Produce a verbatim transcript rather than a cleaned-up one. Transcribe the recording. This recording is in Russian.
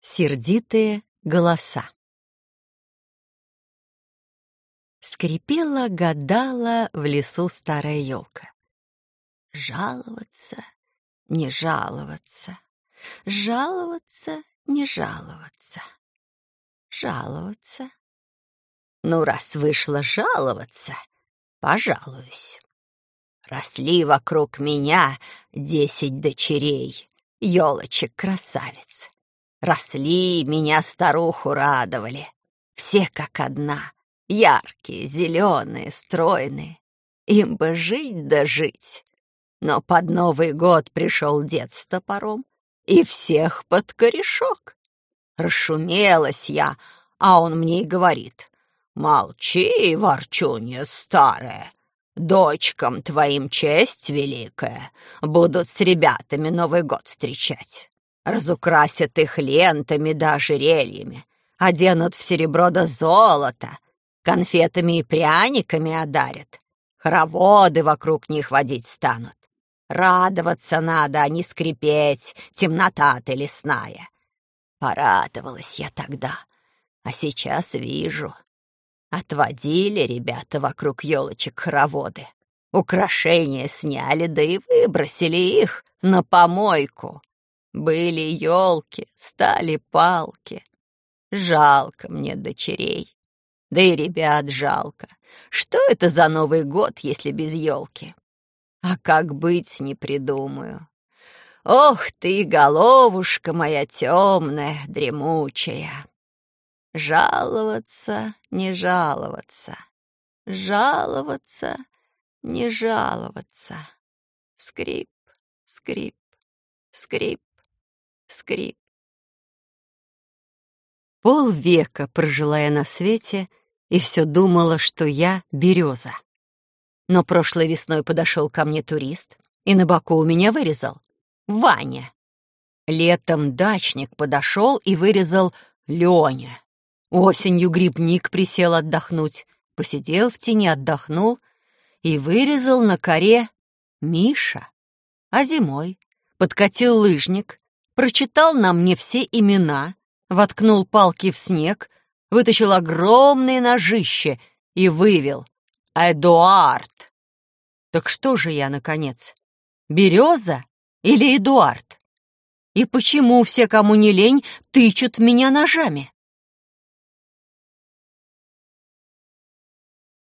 Сердитые голоса. Скрипела, гадала в лесу старая елка. Жаловаться, не жаловаться, жаловаться, не жаловаться, жаловаться. Ну, раз вышло жаловаться, пожалуюсь. Росли вокруг меня десять дочерей, елочек-красавиц. Росли, меня старуху радовали. Все как одна, яркие, зеленые, стройные. Им бы жить да жить. Но под Новый год пришел дед с топором и всех под корешок. Расшумелась я, а он мне и говорит: «Молчи, ворчунья старая, дочкам твоим честь великая, будут с ребятами Новый год встречать. Разукрасят их лентами да ожерельями, оденут в серебро да золото, конфетами и пряниками одарят, хороводы вокруг них водить станут. Радоваться надо, а не скрипеть, темнота ты лесная». Порадовалась я тогда, а сейчас вижу. Отводили ребята вокруг елочек хороводы, украшения сняли, да и выбросили их на помойку. Были елки, стали палки. Жалко мне дочерей, да и ребят жалко. Что это за Новый год, если без елки? А как быть, не придумаю. Ох ты, головушка моя темная, дремучая! Жаловаться, не жаловаться, жаловаться, не жаловаться. Скрип, скрип, скрип, скрип. Полвека прожила я на свете и все думала, что я береза. Но прошлой весной подошел ко мне турист и на боку у меня вырезал Ваня. Летом дачник подошел и вырезал Леня. Осенью грибник присел отдохнуть, посидел в тени, отдохнул и вырезал на коре Миша. А зимой подкатил лыжник, прочитал на мне все имена, воткнул палки в снег, вытащил огромные ножище и вывел «Эдуард». Так что же я, наконец, береза или Эдуард? И почему все, кому не лень, тычут в меня ножами?